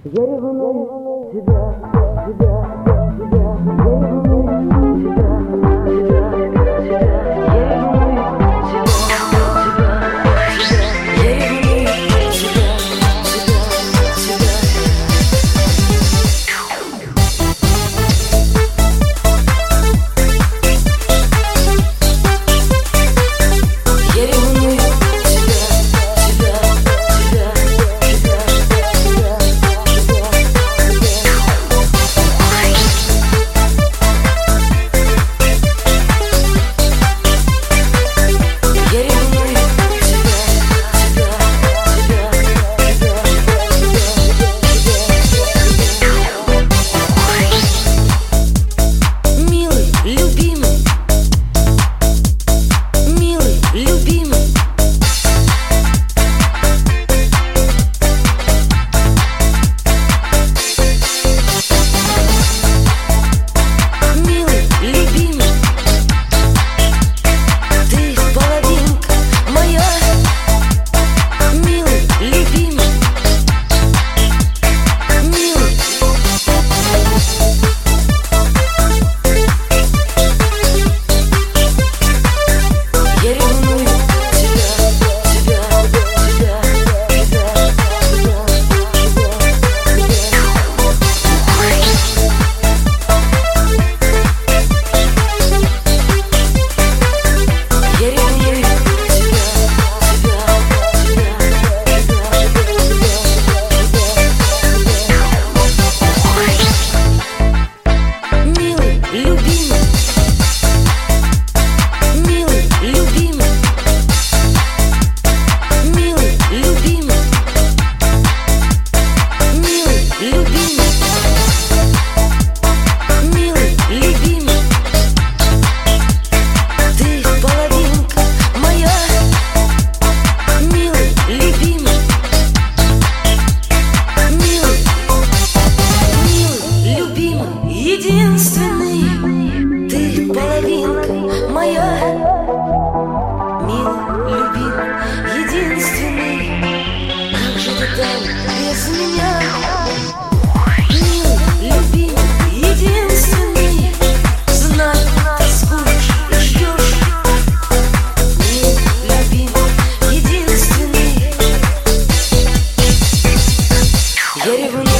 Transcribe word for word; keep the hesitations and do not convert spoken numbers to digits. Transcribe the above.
Я ревную тебя, тебя, тебя. Я ревную тебя, тебя, тебя. Я ревную тебя, тебя, тебя. Я ревную тебя, тебя, тебя. Я ревную тебя, тебя, тебя, тебя, тебя. Единственный, ты половинка моя, милый, любимый, единственный. Как же ты там без меня? Милый, любимый, единственный. Знай, тоскуешь и ждешь. Милый, любимый, единственный. Я ревную.